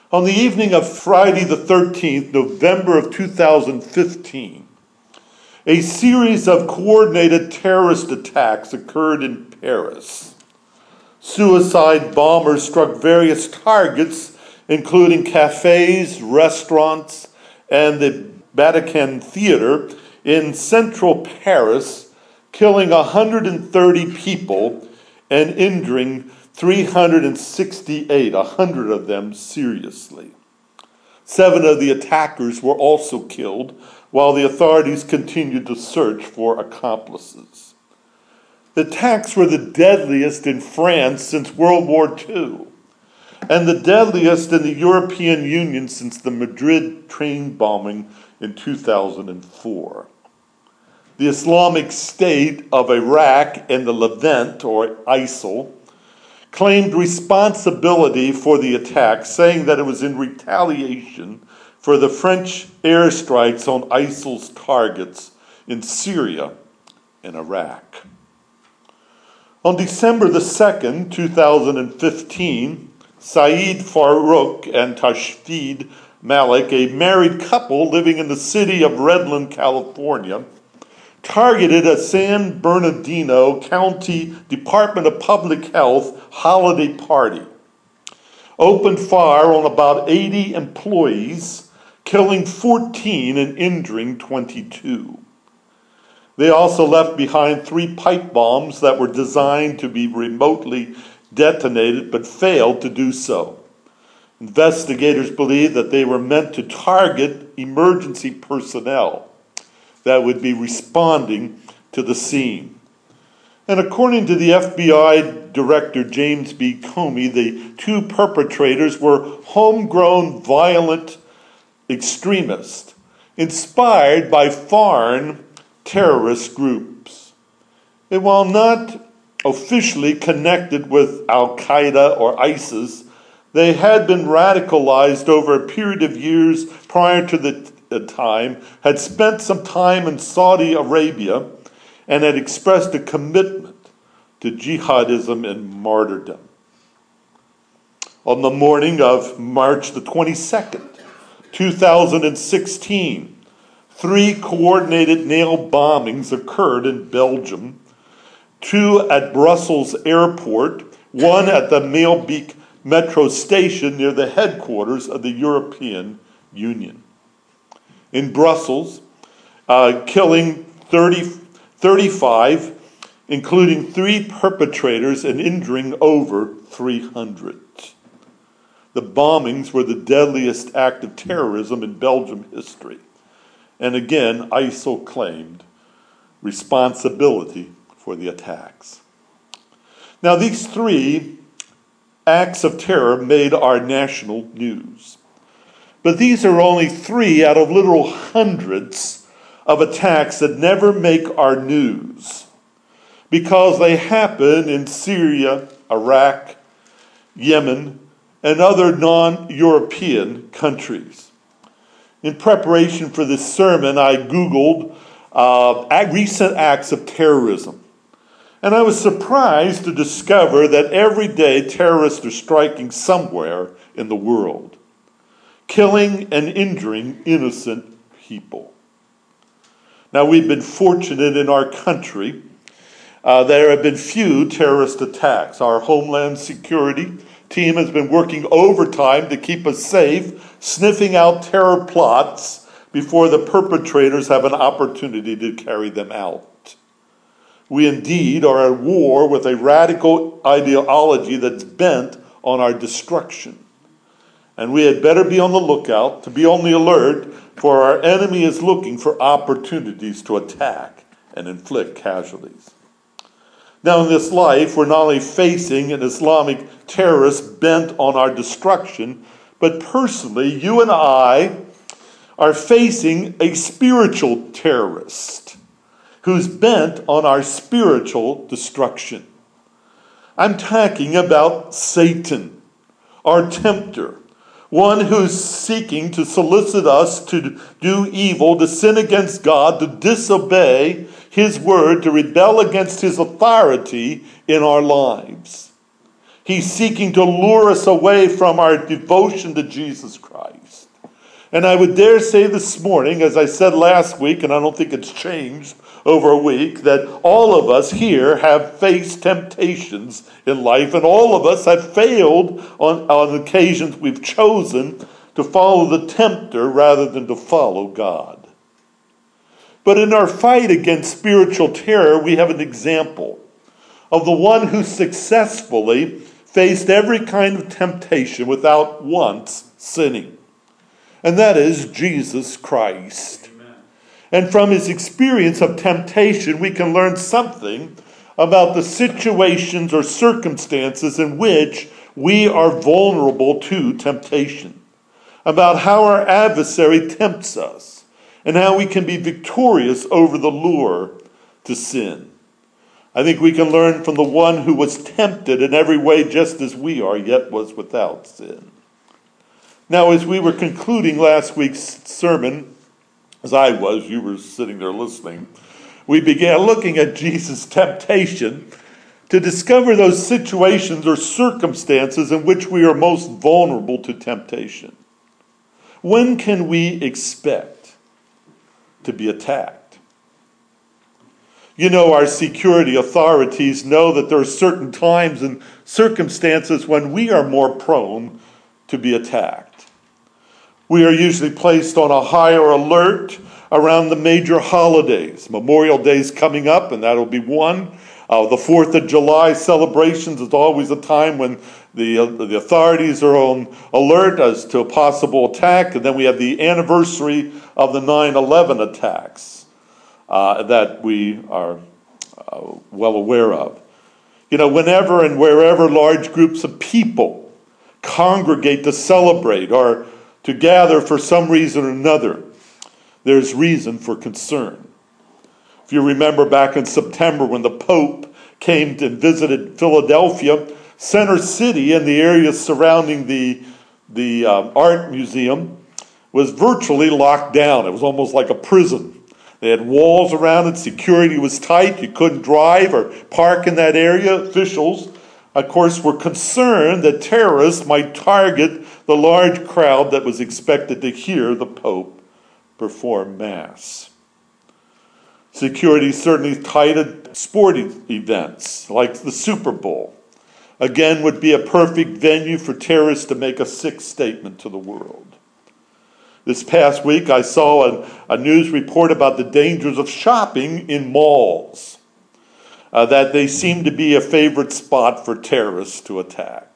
On the evening of Friday the 13th, November of 2015, a series of coordinated terrorist attacks occurred in Paris. Suicide bombers struck various targets, including cafes, restaurants, and the Vatican Theater in central Paris, killing 130 people and injuring 368, 100 of them seriously. 7 of the attackers were also killed, while the authorities continued to search for accomplices. The attacks were the deadliest in France since World War II, and the deadliest in the European Union since the Madrid train bombing in 2004. The Islamic State of Iraq and the Levant, or ISIL, claimed responsibility for the attack, saying that it was in retaliation for the French airstrikes on ISIL's targets in Syria and Iraq. On December the 2nd, 2015, Saeed Farouk and Tashfid Malik, a married couple living in the city of Redland, California, targeted a San Bernardino County Department of Public Health holiday party, opened fire on about 80 employees, killing 14 and injuring 22. They also left behind 3 pipe bombs that were designed to be remotely detonated but failed to do so. Investigators believe that they were meant to target emergency personnel that would be responding to the scene. And according to the FBI Director James B. Comey, the 2 perpetrators were homegrown violent extremists inspired by foreign terrorist groups. And while not officially connected with Al-Qaeda or ISIS, they had been radicalized over a period of years prior to the time, had spent some time in Saudi Arabia, and had expressed a commitment to jihadism and martyrdom. On the morning of March the 22nd, 2016, 3 coordinated nail bombings occurred in Belgium, 2 at Brussels Airport, 1 at the Meelbeek metro station near the headquarters of the European Union. In Brussels, killing 35, including 3 perpetrators, and injuring over 300. The bombings were the deadliest act of terrorism in Belgium history. And again, ISIL claimed responsibility for the attacks. Now, these 3 acts of terror made our national news. But these are only 3 out of literal hundreds of attacks that never make our news, because they happen in Syria, Iraq, Yemen, and other non-European countries. In preparation for this sermon, I Googled recent acts of terrorism. And I was surprised to discover that every day terrorists are striking somewhere in the world, killing and injuring innocent people. Now, we've been fortunate in our country. There have been few terrorist attacks. Our Homeland Security team has been working overtime to keep us safe, sniffing out terror plots before the perpetrators have an opportunity to carry them out. We indeed are at war with a radical ideology that's bent on our destruction. And we had better be on the lookout, to be on the alert, for our enemy is looking for opportunities to attack and inflict casualties. Now, in this life, we're not only facing an Islamic terrorist bent on our destruction, but personally, you and I are facing a spiritual terrorist who's bent on our spiritual destruction. I'm talking about Satan, our tempter, one who's seeking to solicit us to do evil, to sin against God, to disobey His word, to rebel against His authority in our lives. He's seeking to lure us away from our devotion to Jesus Christ. And I would dare say this morning, as I said last week, and I don't think it's changed over a week, that all of us here have faced temptations in life, and all of us have failed on occasions we've chosen to follow the tempter rather than to follow God. But in our fight against spiritual terror, we have an example of the one who successfully faced every kind of temptation without once sinning. And that is Jesus Christ. Amen. And from his experience of temptation, we can learn something about the situations or circumstances in which we are vulnerable to temptation, about how our adversary tempts us, and how we can be victorious over the lure to sin. I think we can learn from the one who was tempted in every way just as we are, yet was without sin. Now, as we were concluding last week's sermon, as I was, you were sitting there listening, we began looking at Jesus' temptation to discover those situations or circumstances in which we are most vulnerable to temptation. When can we expect to be attacked? You know, our security authorities know that there are certain times and circumstances when we are more prone to be attacked. We are usually placed on a higher alert around the major holidays. Memorial Day is coming up, and that'll be one. The 4th of July celebrations is always a time when the authorities are on alert as to a possible attack. And then we have the anniversary of the 9/11 attacks that we are well aware of. You know, whenever and wherever large groups of people congregate to celebrate or to gather for some reason or another, there's reason for concern. If you remember back in September when the Pope came and visited Philadelphia, Center City and the area surrounding the art museum was virtually locked down. It was almost like a prison. They had walls around it. Security was tight. You couldn't drive or park in that area. Officials, of course, were concerned that terrorists might target the large crowd that was expected to hear the Pope perform Mass. Security certainly tight at sporting events like the Super Bowl. Again, would be a perfect venue for terrorists to make a sick statement to the world. This past week, I saw a news report about the dangers of shopping in malls, that they seem to be a favorite spot for terrorists to attack.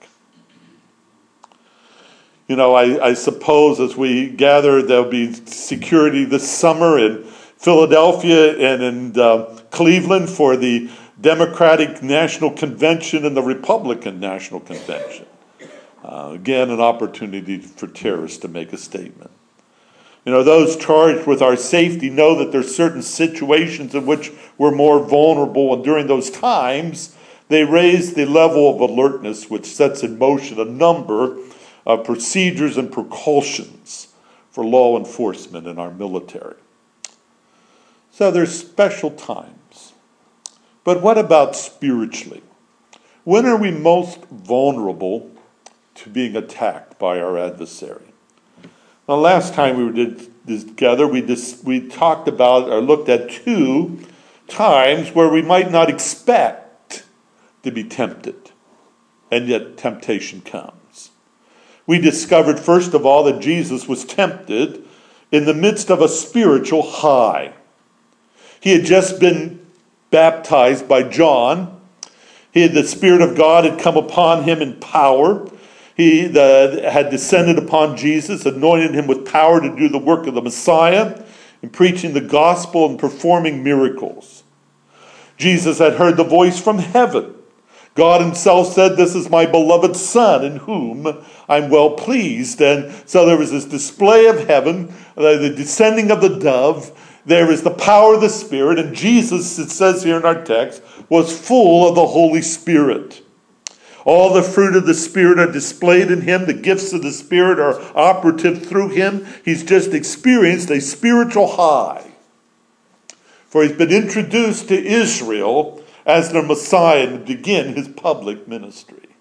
You know, I suppose as we gather, there'll be security this summer in Philadelphia and in Cleveland for the Democratic National Convention and the Republican National Convention. Again, an opportunity for terrorists to make a statement. You know, those charged with our safety know that there's certain situations in which we're more vulnerable, and during those times, they raise the level of alertness, which sets in motion a number of procedures and precautions for law enforcement in our military. So there's special times. But what about spiritually? When are we most vulnerable to being attacked by our adversary? Now, last time we did this together, we talked about or looked at 2 times where we might not expect to be tempted, and yet temptation comes. We discovered, first of all, that Jesus was tempted in the midst of a spiritual high. He had just been baptized by John. The Spirit of God had come upon him in power. He had descended upon Jesus, anointed him with power to do the work of the Messiah, in preaching the gospel and performing miracles. Jesus had heard the voice from heaven. God himself said, "This is my beloved Son, in whom I'm well pleased." And so there was this display of heaven, the descending of the dove. There is the power of the Spirit. And Jesus, it says here in our text, was full of the Holy Spirit. All the fruit of the Spirit are displayed in him. The gifts of the Spirit are operative through him. He's just experienced a spiritual high. For he's been introduced to Israel as their Messiah to begin his public ministry.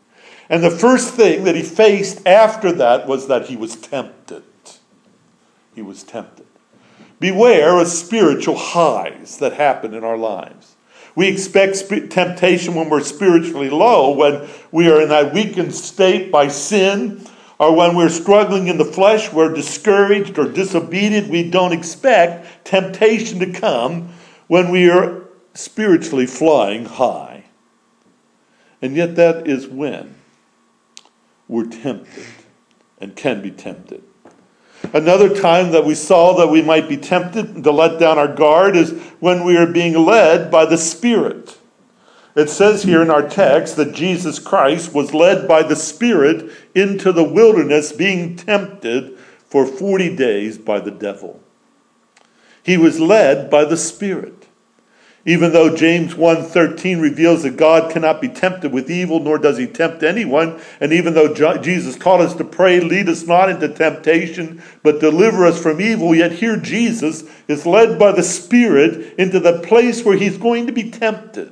And the first thing that he faced after that was that he was tempted. He was tempted. Beware of spiritual highs that happen in our lives. We expect temptation when we're spiritually low, when we are in that weakened state by sin, or when we're struggling in the flesh, we're discouraged or disobedient. We don't expect temptation to come when we are spiritually flying high. And yet that is when we're tempted and can be tempted. Another time that we saw that we might be tempted to let down our guard is when we are being led by the Spirit. It says here in our text that Jesus Christ was led by the Spirit into the wilderness, being tempted for 40 days by the devil. He was led by the Spirit. Even though James 1:13 reveals that God cannot be tempted with evil, nor does he tempt anyone, and even though Jesus taught us to pray, lead us not into temptation, but deliver us from evil, yet here Jesus is led by the Spirit into the place where he's going to be tempted.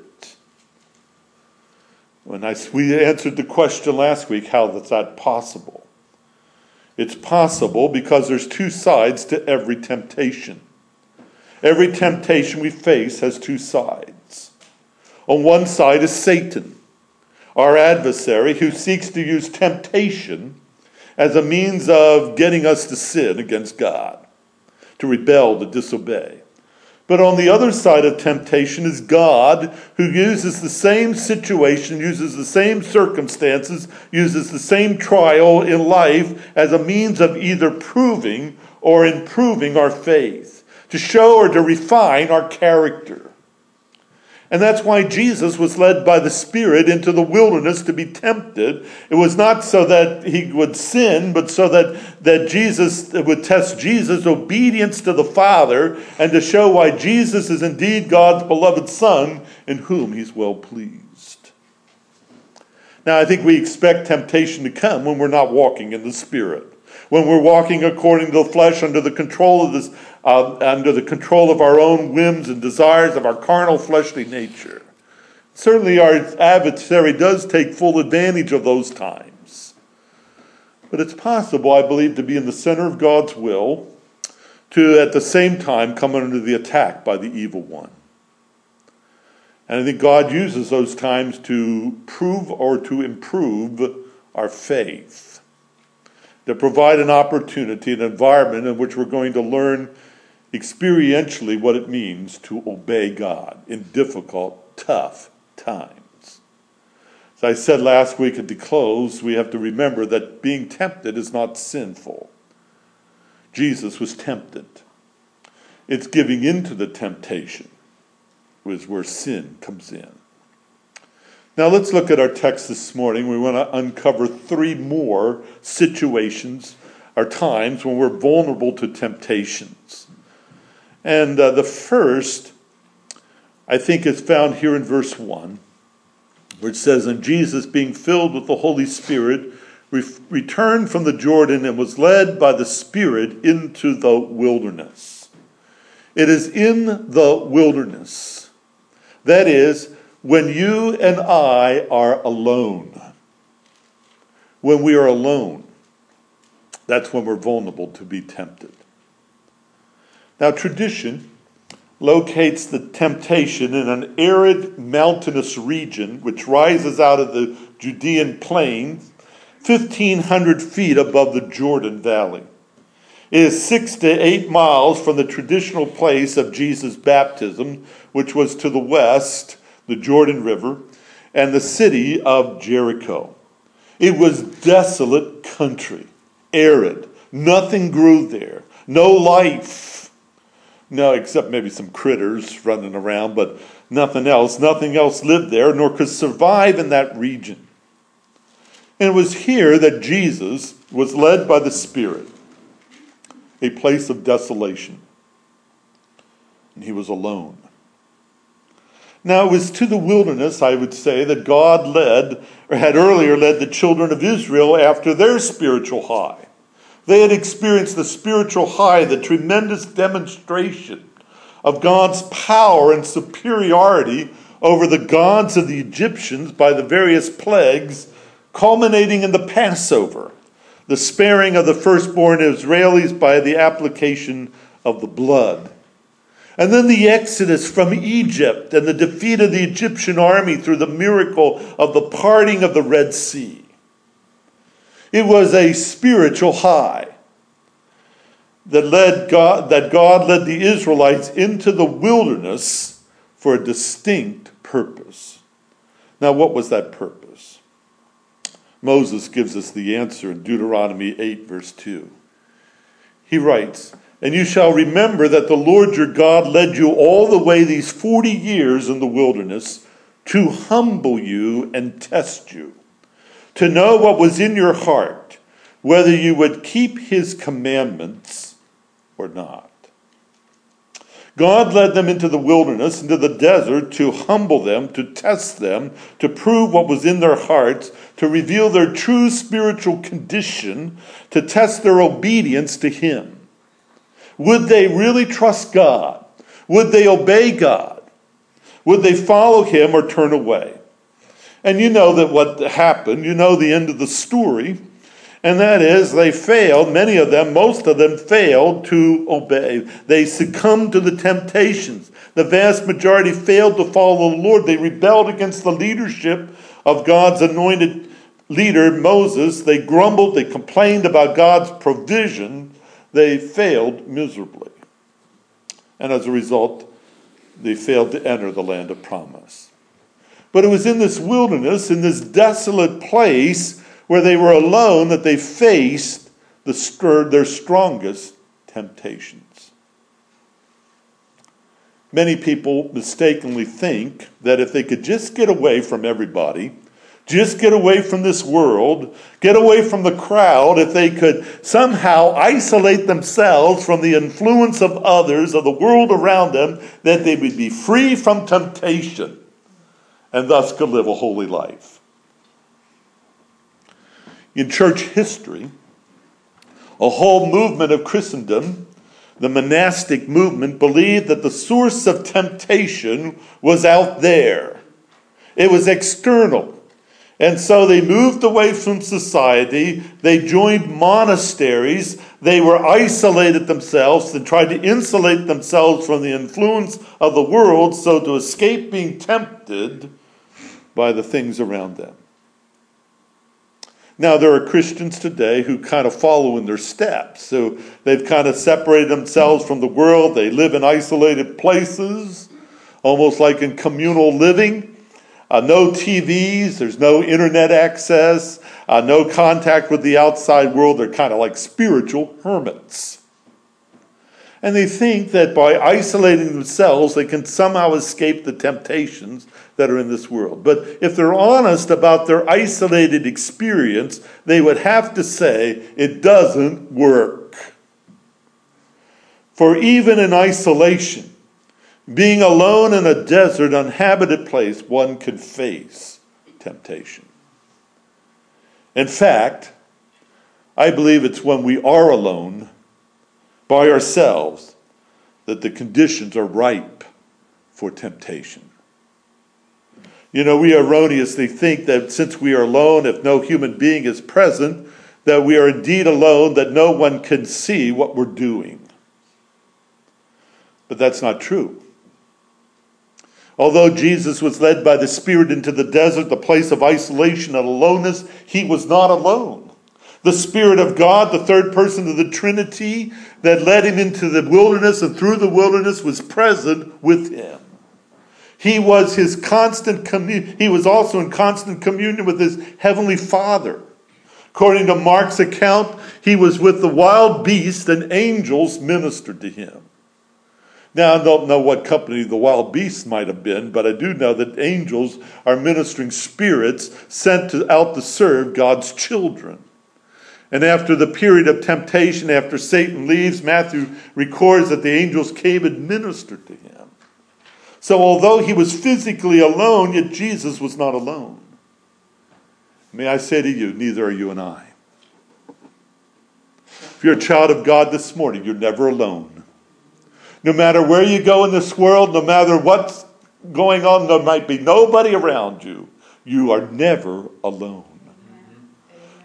We answered the question last week, how is that possible? It's possible because there's two sides to every temptation. Every temptation we face has two sides. On one side is Satan, our adversary, who seeks to use temptation as a means of getting us to sin against God, to rebel, to disobey. But on the other side of temptation is God, who uses the same situation, uses the same circumstances, uses the same trial in life as a means of either proving or improving our faith, to show or to refine our character. And that's why Jesus was led by the Spirit into the wilderness to be tempted. It was not so that he would sin, but so that Jesus would test Jesus' obedience to the Father and to show why Jesus is indeed God's beloved Son in whom he's well pleased. Now, I think we expect temptation to come when we're not walking in the Spirit. When we're walking according to the flesh under the control of our own whims and desires of our carnal fleshly nature. Certainly our adversary does take full advantage of those times. But it's possible, I believe, to be in the center of God's will, to at the same time come under the attack by the evil one. And I think God uses those times to prove or to improve our faith, to provide an opportunity, an environment in which we're going to learn experientially what it means to obey God in difficult, tough times. As I said last week at the close, we have to remember that being tempted is not sinful. Jesus was tempted. It's giving in to the temptation is where sin comes in. Now let's look at our text this morning. We want to uncover three more situations or times when we're vulnerable to temptations. And the first, I think, is found here in verse 1, where it says, "And Jesus, being filled with the Holy Spirit, returned from the Jordan and was led by the Spirit into the wilderness." It is in the wilderness. That is, when you and I are alone. When we are alone, that's when we're vulnerable to be tempted. Now, tradition locates the temptation in an arid mountainous region which rises out of the Judean plain 1,500 feet above the Jordan Valley. It is 6 to 8 miles from the traditional place of Jesus' baptism, which was to the west, the Jordan River, and the city of Jericho. It was desolate country, arid. Nothing grew there. No life. No, except maybe some critters running around, but nothing else. Nothing else lived there, nor could survive in that region. And it was here that Jesus was led by the Spirit, a place of desolation. And he was alone. Now, it was to the wilderness, I would say, that God led, or had earlier led the children of Israel after their spiritual high. They had experienced the spiritual high, the tremendous demonstration of God's power and superiority over the gods of the Egyptians by the various plagues culminating in the Passover, the sparing of the firstborn Israelis by the application of the blood. And then the exodus from Egypt and the defeat of the Egyptian army through the miracle of the parting of the Red Sea. It was a spiritual high that God led the Israelites into the wilderness for a distinct purpose. Now, what was that purpose? Moses gives us the answer in Deuteronomy 8, verse 2. He writes, "And you shall remember that the Lord your God led you all the way these 40 years in the wilderness to humble you and test you, to know what was in your heart, whether you would keep his commandments or not." God led them into the wilderness, into the desert, to humble them, to test them, to prove what was in their hearts, to reveal their true spiritual condition, to test their obedience to him. Would they really trust God? Would they obey God? Would they follow him or turn away? And you know that what happened, you know the end of the story, and that is they failed, many of them, most of them failed to obey. They succumbed to the temptations. The vast majority failed to follow the Lord. They rebelled against the leadership of God's anointed leader, Moses. They grumbled, they complained about God's provision. They failed miserably. And as a result, they failed to enter the land of promise. But it was in this wilderness, in this desolate place where they were alone, that they faced their strongest temptations. Many people mistakenly think that if they could just get away from everybody, just get away from this world, get away from the crowd, if they could somehow isolate themselves from the influence of others, of the world around them, that they would be free from temptation and thus could live a holy life. In church history, a whole movement of Christendom, the monastic movement, believed that the source of temptation was out there. It was external. And so they moved away from society. They joined monasteries. They were isolated themselves and tried to insulate themselves from the influence of the world so to escape being tempted by the things around them. Now, there are Christians today who kind of follow in their steps. So they've kind of separated themselves from the world. They live in isolated places, almost like in communal living. No TVs, there's no internet access, no contact with the outside world. They're kind of like spiritual hermits. And they think that by isolating themselves, they can somehow escape the temptations that are in this world. But if they're honest about their isolated experience, they would have to say it doesn't work. For even in isolation, being alone in a desert, uninhabited place, one can face temptation. In fact, I believe it's when we are alone by ourselves that the conditions are ripe for temptation. You know, we erroneously think that since we are alone, if no human being is present, that we are indeed alone, that no one can see what we're doing. But that's not true. Although Jesus was led by the Spirit into the desert, the place of isolation and aloneness, he was not alone. The Spirit of God, the third person of the Trinity, that led him into the wilderness and through the wilderness was present with him. He was he was also in constant communion with his heavenly Father. According to Mark's account, he was with the wild beasts and angels ministered to him. Now, I don't know what company the wild beasts might have been, but I do know that angels are ministering spirits sent out to serve God's children. And after the period of temptation, after Satan leaves, Matthew records that the angels came and ministered to him. So although he was physically alone, yet Jesus was not alone. May I say to you, neither are you and I. If you're a child of God this morning, you're never alone. No matter where you go in this world, no matter what's going on, there might be nobody around you. You are never alone.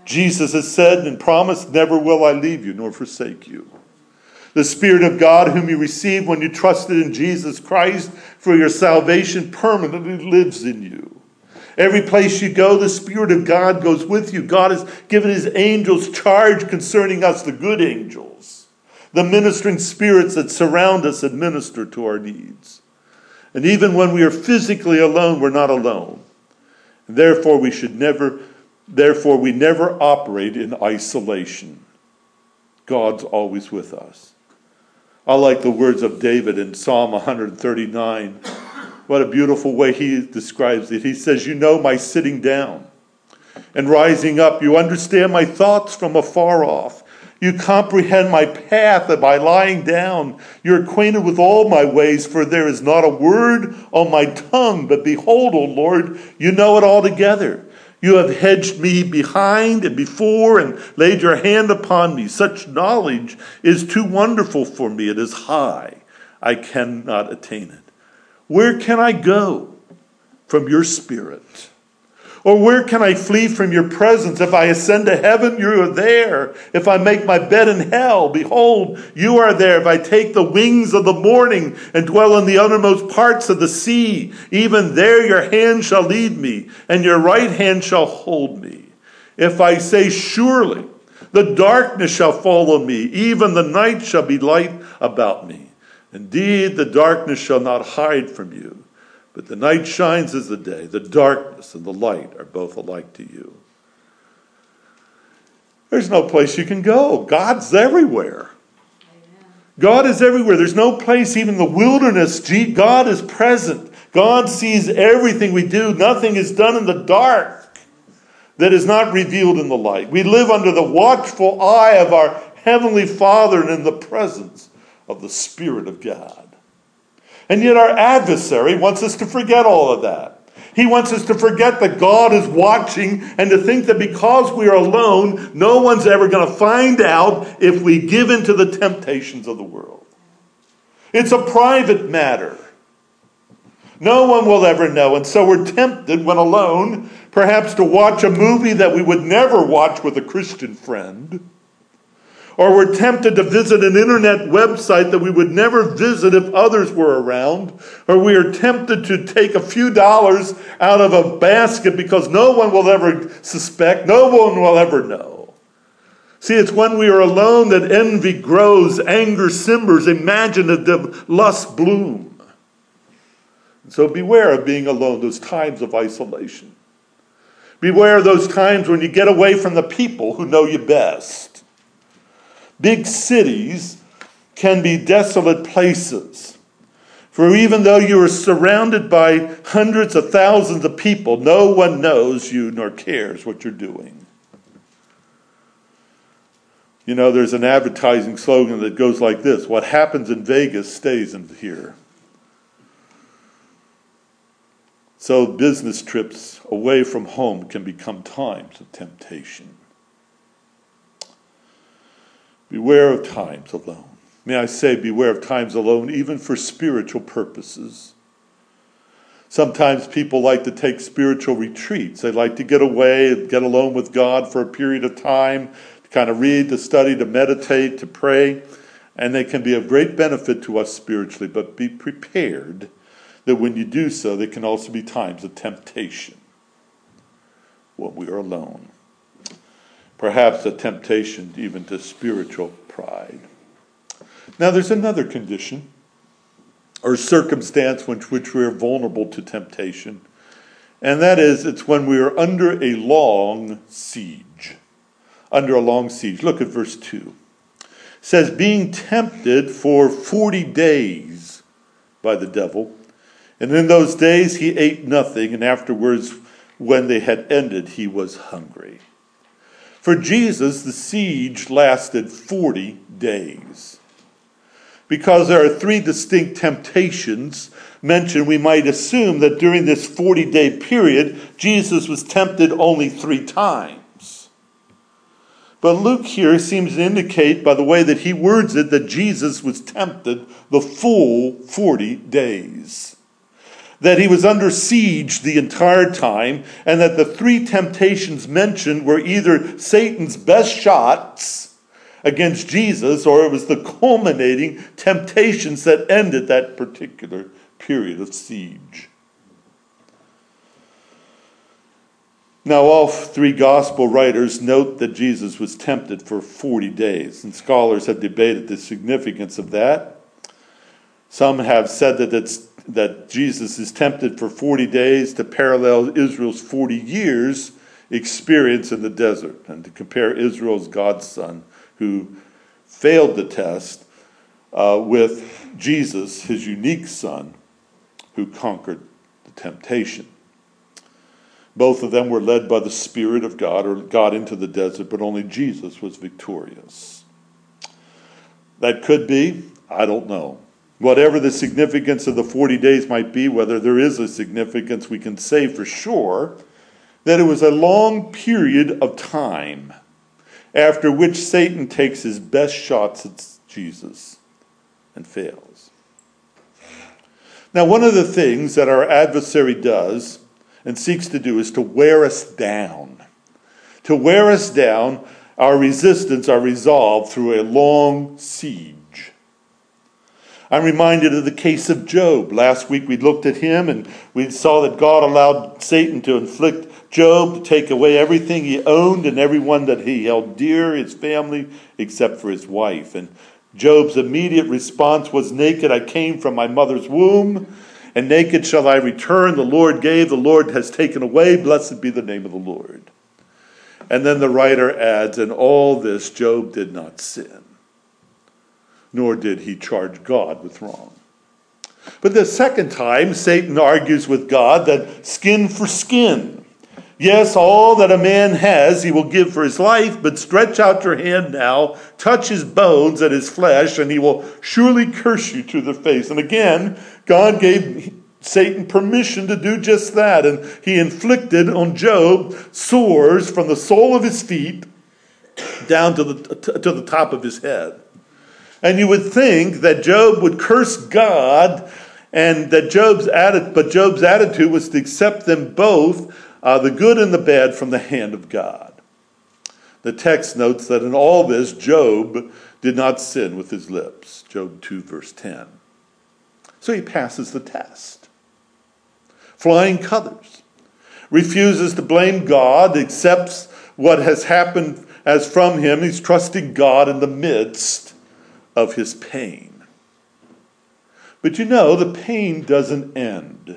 Jesus has said and promised, never will I leave you nor forsake you. The Spirit of God whom you received when you trusted in Jesus Christ for your salvation permanently lives in you. Every place you go, the Spirit of God goes with you. God has given his angels charge concerning us, the good angels, the ministering spirits that surround us and minister to our needs. And even when we are physically alone, we're not alone. And therefore, we never operate in isolation. God's always with us. I like the words of David in Psalm 139. What a beautiful way he describes it. He says, you know my sitting down and rising up. You understand my thoughts from afar off. You comprehend my path by lying down. You're acquainted with all my ways, for there is not a word on my tongue. But behold, O Lord, you know it altogether. You have hedged me behind and before and laid your hand upon me. Such knowledge is too wonderful for me. It is high. I cannot attain it. Where can I go from your spirit? Or where can I flee from your presence? If I ascend to heaven, you are there. If I make my bed in hell, behold, you are there. If I take the wings of the morning and dwell in the uttermost parts of the sea, even there your hand shall lead me, and your right hand shall hold me. If I say, surely the darkness shall follow me, even the night shall be light about me. Indeed, the darkness shall not hide from you. But the night shines as the day. The darkness and the light are both alike to you. There's no place you can go. God's everywhere. Amen. God is everywhere. There's no place, even the wilderness. God is present. God sees everything we do. Nothing is done in the dark that is not revealed in the light. We live under the watchful eye of our Heavenly Father and in the presence of the Spirit of God. And yet our adversary wants us to forget all of that. He wants us to forget that God is watching and to think that because we are alone, no one's ever going to find out if we give in to the temptations of the world. It's a private matter. No one will ever know. And so we're tempted when alone, perhaps to watch a movie that we would never watch with a Christian friend. Or we're tempted to visit an internet website that we would never visit if others were around. Or we are tempted to take a few dollars out of a basket because no one will ever suspect, no one will ever know. See, it's when we are alone that envy grows, anger simmers, imaginative lust bloom. So beware of being alone, those times of isolation. Beware of those times when you get away from the people who know you best. Big cities can be desolate places. For even though you are surrounded by hundreds of thousands of people, no one knows you nor cares what you're doing. You know, there's an advertising slogan that goes like this: what happens in Vegas stays in here. So business trips away from home can become times of temptation. Beware of times alone. May I say, beware of times alone, even for spiritual purposes. Sometimes people like to take spiritual retreats. They like to get away, get alone with God for a period of time, to kind of read, to study, to meditate, to pray. And they can be of great benefit to us spiritually, but be prepared that when you do so, there can also be times of temptation when we are alone. Perhaps a temptation even to spiritual pride. Now there's another condition or circumstance in which we are vulnerable to temptation. And that is, it's when we are under a long siege. Under a long siege. Look at verse 2. It says, being tempted for 40 days by the devil. And in those days he ate nothing. And afterwards, when they had ended, he was hungry. For Jesus, the siege lasted 40 days. Because there are three distinct temptations mentioned, we might assume that during this 40-day period, Jesus was tempted only 3 times. But Luke here seems to indicate, by the way that he words it, that Jesus was tempted the full 40 days. that he was under siege the entire time, and that the three temptations mentioned were either Satan's best shots against Jesus, or it was the culminating temptations that ended that particular period of siege. Now, all three gospel writers note that Jesus was tempted for 40 days, and scholars have debated the significance of that. Some have said that Jesus is tempted for 40 days to parallel Israel's 40 years experience in the desert, and to compare Israel as God's son, who failed the test, with Jesus, his unique son, who conquered the temptation. Both of them were led by the Spirit of God, or got into the desert, but only Jesus was victorious. That could be, I don't know. Whatever the significance of the 40 days might be, whether there is a significance, we can say for sure that it was a long period of time after which Satan takes his best shots at Jesus and fails. Now, one of the things that our adversary does and seeks to do is to wear us down. To wear us down, our resistance, our resolve, through a long siege. I'm reminded of the case of Job. Last week we looked at him and we saw that God allowed Satan to inflict Job, to take away everything he owned and everyone that he held dear, his family, except for his wife. And Job's immediate response was, "Naked I came from my mother's womb, and naked shall I return. The Lord gave, the Lord has taken away. Blessed be the name of the Lord." And then the writer adds, "In all this Job did not sin, nor did he charge God with wrong." But the second time, Satan argues with God that skin for skin. Yes, all that a man has he will give for his life, but stretch out your hand now, touch his bones and his flesh, and he will surely curse you to the face. And again, God gave Satan permission to do just that, and he inflicted on Job sores from the sole of his feet down to the top of his head. And you would think that Job would curse God, and that Job's attitude was to accept them both, the good and the bad, from the hand of God. The text notes that in all this, Job did not sin with his lips. Job 2, verse 10. So he passes the test. Flying colors. Refuses to blame God, accepts what has happened as from him. He's trusting God in the midst of his pain. But you know, the pain doesn't end.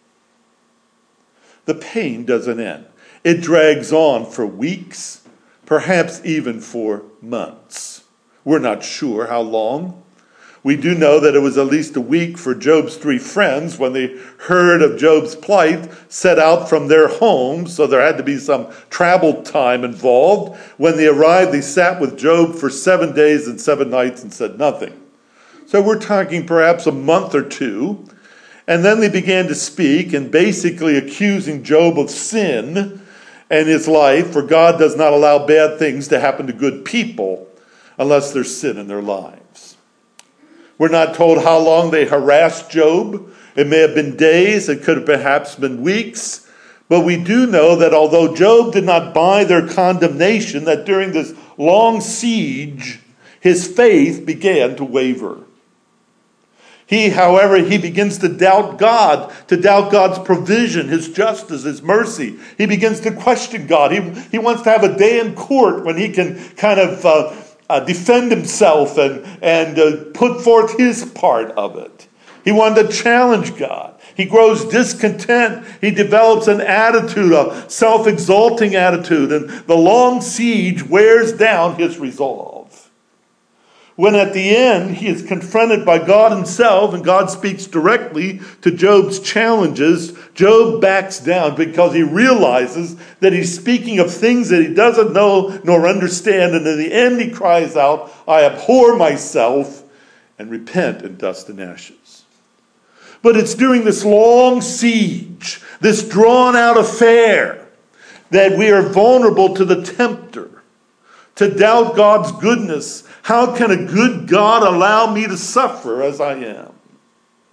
The pain doesn't end. It drags on for weeks, perhaps even for months. We're not sure how long. We do know that it was at least a week for Job's three friends, when they heard of Job's plight, set out from their homes, so there had to be some travel time involved. When they arrived, they sat with Job for 7 days and 7 nights and said nothing. So we're talking perhaps a month or two. And then they began to speak, and basically accusing Job of sin and his life, for God does not allow bad things to happen to good people unless there's sin in their lives. We're not told how long they harassed Job. It may have been days, it could have perhaps been weeks. But we do know that although Job did not buy their condemnation, that during this long siege, his faith began to waver. However, he begins to doubt God, to doubt God's provision, his justice, his mercy. He begins to question God. He wants to have a day in court when he can kind of defend himself and put forth his part of it. He wanted to challenge God. He grows discontent. He develops an attitude, a self-exalting attitude, and the long siege wears down his resolve. When at the end he is confronted by God himself, and God speaks directly to Job's challenges, Job backs down because he realizes that he's speaking of things that he doesn't know nor understand. And in the end he cries out, "I abhor myself and repent in dust and ashes." But it's during this long siege, this drawn-out affair, that we are vulnerable to the tempter, to doubt God's goodness. How can a good God allow me to suffer as I am?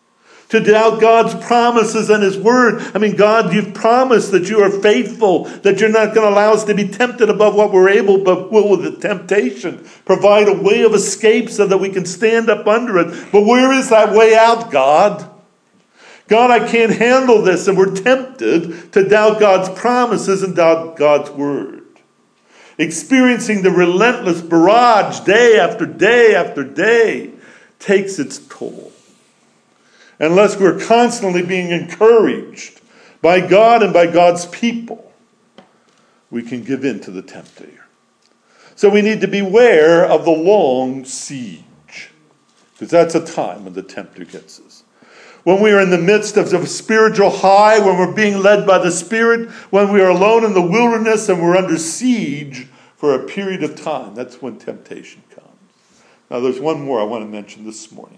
To doubt God's promises and his word. I mean, God, you've promised that you are faithful, that you're not going to allow us to be tempted above what we're able, but will with the temptation provide a way of escape so that we can stand up under it. But where is that way out, God? God, I can't handle this. And we're tempted to doubt God's promises and doubt God's word. Experiencing the relentless barrage day after day after day takes its toll. Unless we're constantly being encouraged by God and by God's people, we can give in to the tempter. So we need to beware of the long siege, because that's a time when the tempter gets us. When we are in the midst of a spiritual high, when we're being led by the Spirit, when we are alone in the wilderness and we're under siege for a period of time, that's when temptation comes. Now there's one more I want to mention this morning.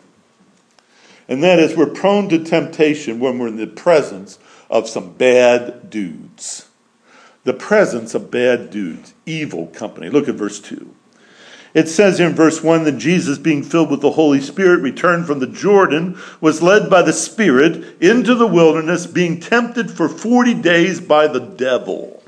And that is, we're prone to temptation when we're in the presence of some bad dudes. The presence of bad dudes, evil company. Look at verse 2. It says in verse 1 that Jesus, being filled with the Holy Spirit, returned from the Jordan, was led by the Spirit into the wilderness, being tempted for 40 days by the devil.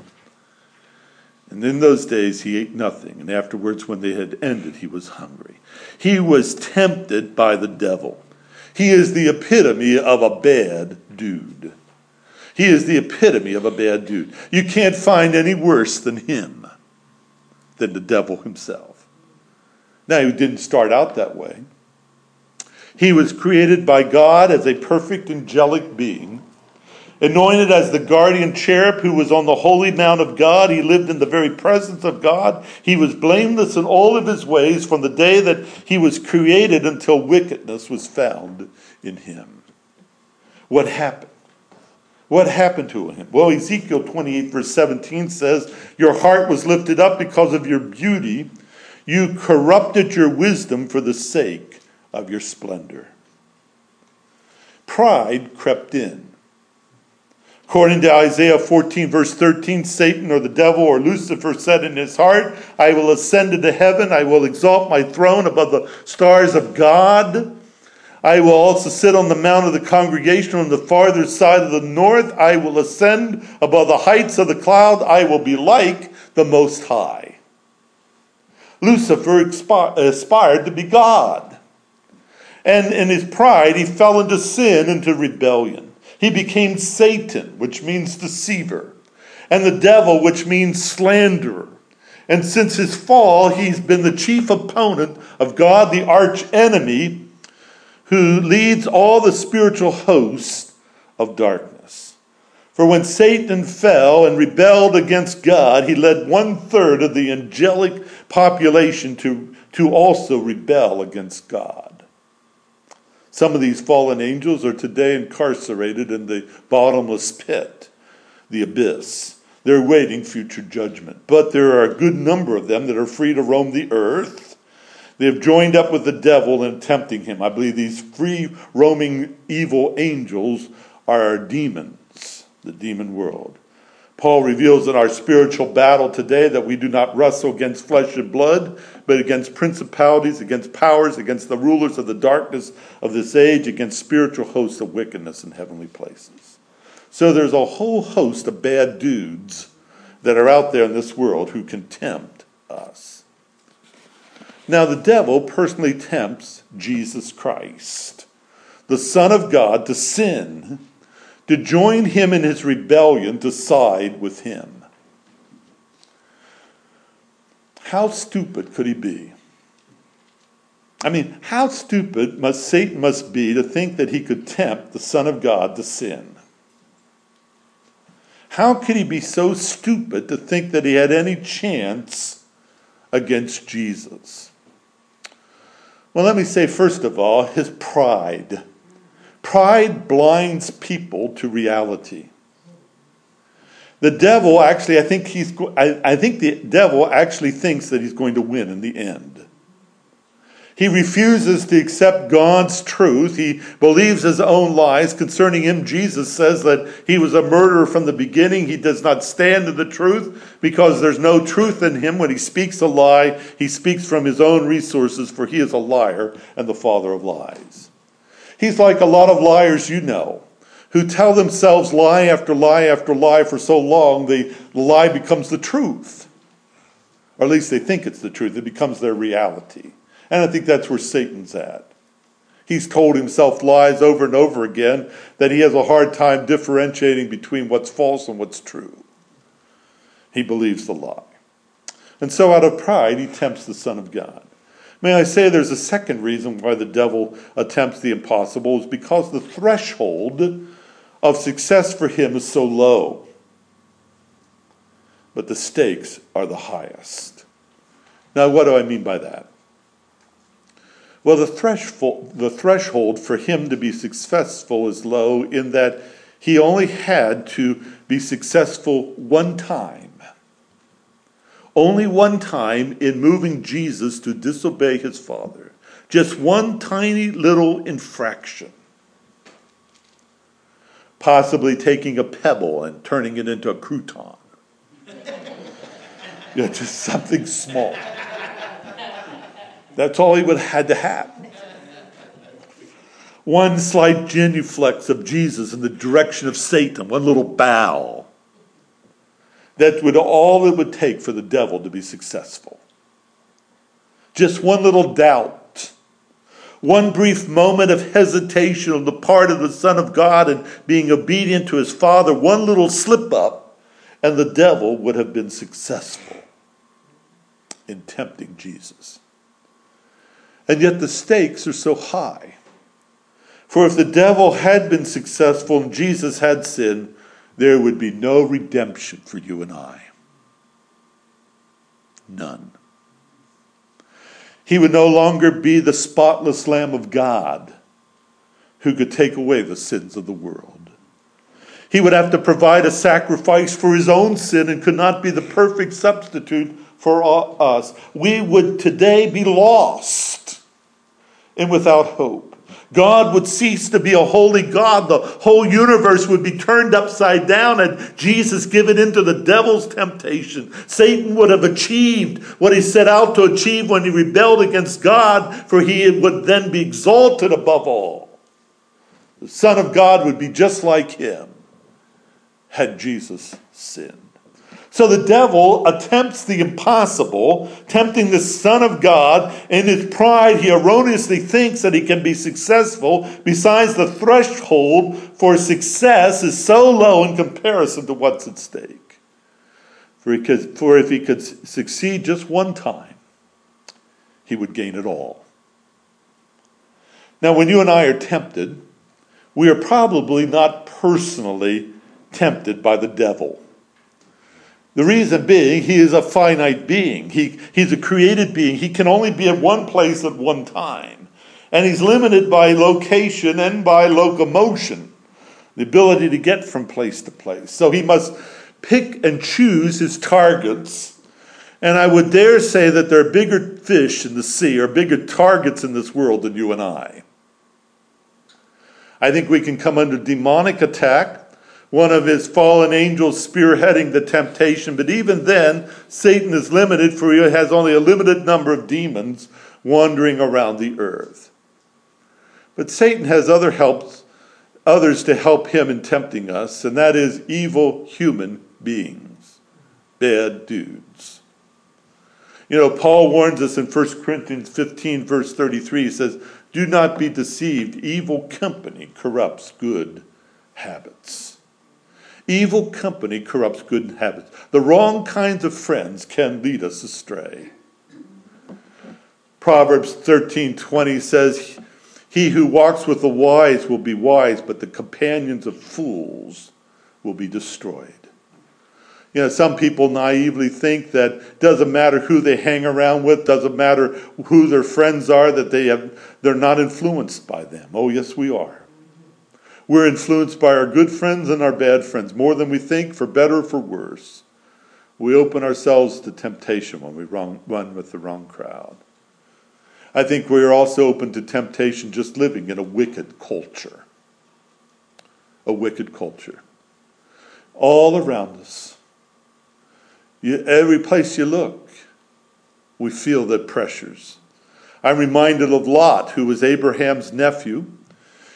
And in those days he ate nothing, and afterwards when they had ended, he was hungry. He was tempted by the devil. He is the epitome of a bad dude. He is the epitome of a bad dude. You can't find any worse than him, than the devil himself. Now, he didn't start out that way. He was created by God as a perfect angelic being, anointed as the guardian cherub who was on the holy mount of God. He lived in the very presence of God. He was blameless in all of his ways from the day that he was created until wickedness was found in him. What happened? What happened to him? Well, Ezekiel 28 verse 17 says, "Your heart was lifted up because of your beauty. You corrupted your wisdom for the sake of your splendor." Pride crept in. According to Isaiah 14 verse 13, Satan or the devil or Lucifer said in his heart, "I will ascend into heaven. I will exalt my throne above the stars of God. I will also sit on the mount of the congregation on the farther side of the north. I will ascend above the heights of the cloud. I will be like the Most High." Lucifer aspired to be God. And in his pride, he fell into sin, into rebellion. He became Satan, which means deceiver, and the devil, which means slanderer. And since his fall, he's been the chief opponent of God, the arch enemy, who leads all the spiritual hosts of darkness. For when Satan fell and rebelled against God, he led 1/3 of the angelic population to also rebel against God. Some of these fallen angels are today incarcerated in the bottomless pit, the abyss. They're waiting future judgment. But there are a good number of them that are free to roam the earth. They have joined up with the devil in tempting him. I believe these free roaming evil angels are demons, the demon world. Paul reveals in our spiritual battle today that we do not wrestle against flesh and blood, but against principalities, against powers, against the rulers of the darkness of this age, against spiritual hosts of wickedness in heavenly places. So there's a whole host of bad dudes that are out there in this world who can tempt us. Now the devil personally tempts Jesus Christ, the Son of God, to sin, to join him in his rebellion, to side with him. How stupid could he be? I mean, how stupid Satan must be to think that he could tempt the Son of God to sin? How could he be so stupid to think that he had any chance against Jesus? Well, let me say, first of all, his pride. Pride blinds people to reality. The devil actually, I think the devil actually thinks that he's going to win in the end. He refuses to accept God's truth. He believes his own lies. Concerning him, Jesus says that he was a murderer from the beginning. He does not stand in the truth because there's no truth in him. When he speaks a lie, he speaks from his own resources, for he is a liar and the father of lies. He's like a lot of liars you know, who tell themselves lie after lie after lie for so long, the lie becomes the truth. Or at least they think it's the truth. It becomes their reality. And I think that's where Satan's at. He's told himself lies over and over again that he has a hard time differentiating between what's false and what's true. He believes the lie. And so out of pride, he tempts the Son of God. May I say there's a second reason why the devil attempts the impossible is because the threshold of success for him is so low. But the stakes are the highest. Now, what do I mean by that? Well, the threshold for him to be successful is low in that he only had to be successful one time. Only one time in moving Jesus to disobey his Father. Just one tiny little infraction. Possibly taking a pebble and turning it into a crouton. Just something small. That's all he would have had to have. One slight genuflex of Jesus in the direction of Satan, one little bow. That would all it would take for the devil to be successful. Just one little doubt. One brief moment of hesitation on the part of the Son of God and being obedient to his Father. One little slip up and the devil would have been successful in tempting Jesus. And yet the stakes are so high. For if the devil had been successful and Jesus had sinned, there would be no redemption for you and I. None. He would no longer be the spotless Lamb of God who could take away the sins of the world. He would have to provide a sacrifice for his own sin and could not be the perfect substitute for us. We would today be lost and without hope. God would cease to be a holy God. The whole universe would be turned upside down and Jesus given into the devil's temptation. Satan would have achieved what he set out to achieve when he rebelled against God, for he would then be exalted above all. The Son of God would be just like him had Jesus sinned. So the devil attempts the impossible, tempting the Son of God. In his pride, he erroneously thinks that he can be successful. Besides, the threshold for success is so low in comparison to what's at stake. For if he could succeed just one time, he would gain it all. Now, when you and I are tempted, we are probably not personally tempted by the devil. The reason being, he is a finite being. He's a created being. He can only be at one place at one time. And he's limited by location and by locomotion, the ability to get from place to place. So he must pick and choose his targets. And I would dare say that there are bigger fish in the sea or bigger targets in this world than you and I. I think we can come under demonic attack. One of his fallen angels spearheading the temptation. But even then, Satan is limited, for he has only a limited number of demons wandering around the earth. But Satan has others to help him in tempting us, and that is evil human beings, bad dudes. You know, Paul warns us in 1 Corinthians 15, verse 33, he says, "Do not be deceived, evil company corrupts good habits." Evil company corrupts good habits. The wrong kinds of friends can lead us astray. Proverbs 13:20 says, "He who walks with the wise will be wise, but the companions of fools will be destroyed." You know, some people naively think that it doesn't matter who they hang around with, doesn't matter who their friends are, that they're not influenced by them. Oh, yes, we are. We're influenced by our good friends and our bad friends, more than we think, for better or for worse. We open ourselves to temptation when we run with the wrong crowd. I think we are also open to temptation just living in a wicked culture. A wicked culture. All around us. Every place you look, we feel the pressures. I'm reminded of Lot, who was Abraham's nephew.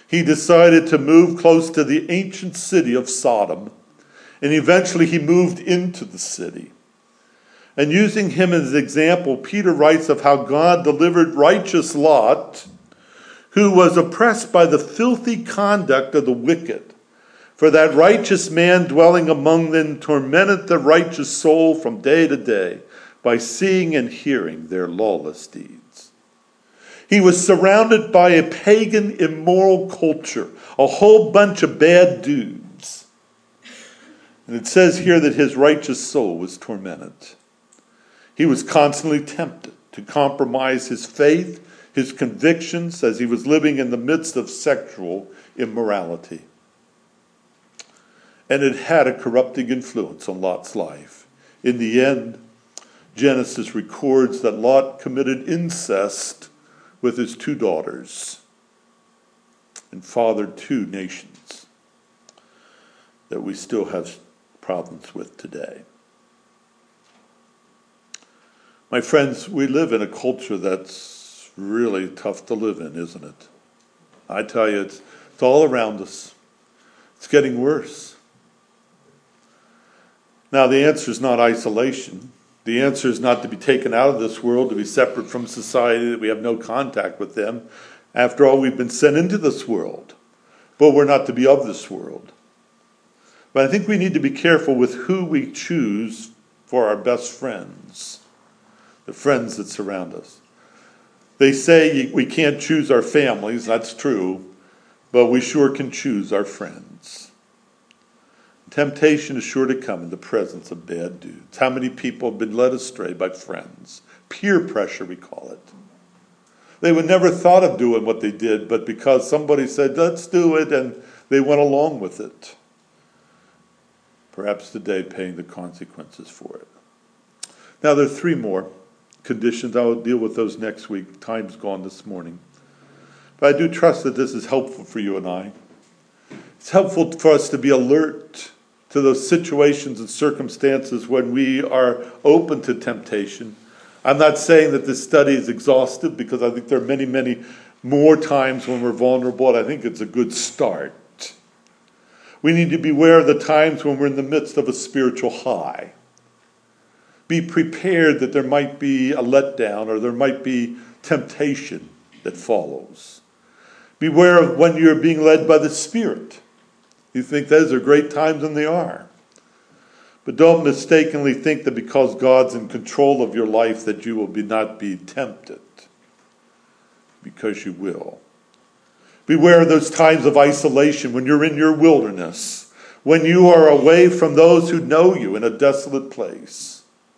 he decided to move close to the ancient city of Sodom, and eventually he moved into the city. And using him as an example, Peter writes of how God delivered righteous Lot, who was oppressed by the filthy conduct of the wicked. For that righteous man dwelling among them tormented the righteous soul from day to day by seeing and hearing their lawless deeds. He was surrounded by a pagan, immoral culture, a whole bunch of bad dudes. And it says here that his righteous soul was tormented. He was constantly tempted to compromise his faith, his convictions, as he was living in the midst of sexual immorality. And it had a corrupting influence on Lot's life. In the end, Genesis records that Lot committed incest with his 2 daughters and fathered 2 nations that we still have problems with today. My friends, we live in a culture that's really tough to live in, isn't it? I tell you, it's all around us. It's getting worse. Now, the answer is not isolation. The answer is not to be taken out of this world, to be separate from society, that we have no contact with them. After all, we've been sent into this world, but we're not to be of this world. But I think we need to be careful with who we choose for our best friends. The friends that surround us. They say we can't choose our families, that's true, but we sure can choose our friends. Temptation is sure to come in the presence of bad dudes. How many people have been led astray by friends? Peer pressure, we call it. They would never thought of doing what they did, but because somebody said, let's do it, and they went along with it. Perhaps today paying the consequences for it. Now there are 3 more conditions. I'll deal with those next week. Time's gone this morning. But I do trust that this is helpful for you and I. It's helpful for us to be alert to those situations and circumstances when we are open to temptation. I'm not saying that this study is exhaustive, because I think there are many, many more times when we're vulnerable, and I think it's a good start. We need to beware of the times when we're in the midst of a spiritual high. Be prepared that there might be a letdown, or there might be temptation that follows. Beware of when you're being led by the Spirit. You think those are great times, and they are. But don't mistakenly think that because God's in control of your life that you will not be tempted. Because you will. Beware of those times of isolation when you're in your wilderness. When you are away from those who know you in a desolate place.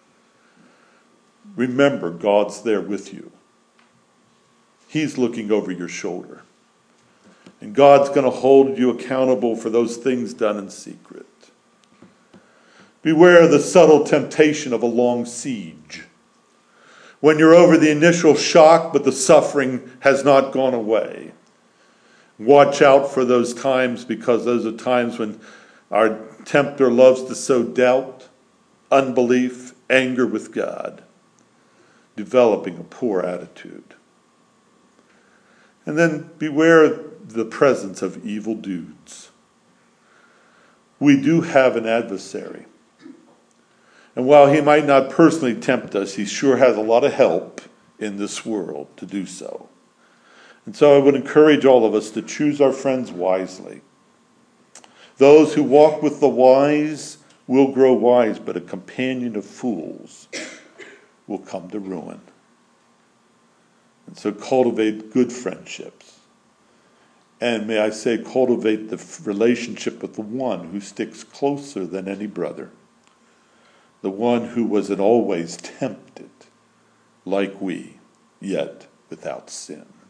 Remember, God's there with you. He's looking over your shoulder. And God's going to hold you accountable for those things done in secret. Beware of the subtle temptation of a long siege. When you're over the initial shock, but the suffering has not gone away. Watch out for those times, because those are times when our tempter loves to sow doubt, unbelief, anger with God, developing a poor attitude. And then beware of the presence of evil dudes. We do have an adversary. And while he might not personally tempt us, he sure has a lot of help in this world to do so. And so I would encourage all of us to choose our friends wisely. Those who walk with the wise will grow wise, but a companion of fools will come to ruin. And so cultivate good friendships. And may I say, cultivate the relationship with the one who sticks closer than any brother. The one who was in always tempted like we, yet without sin.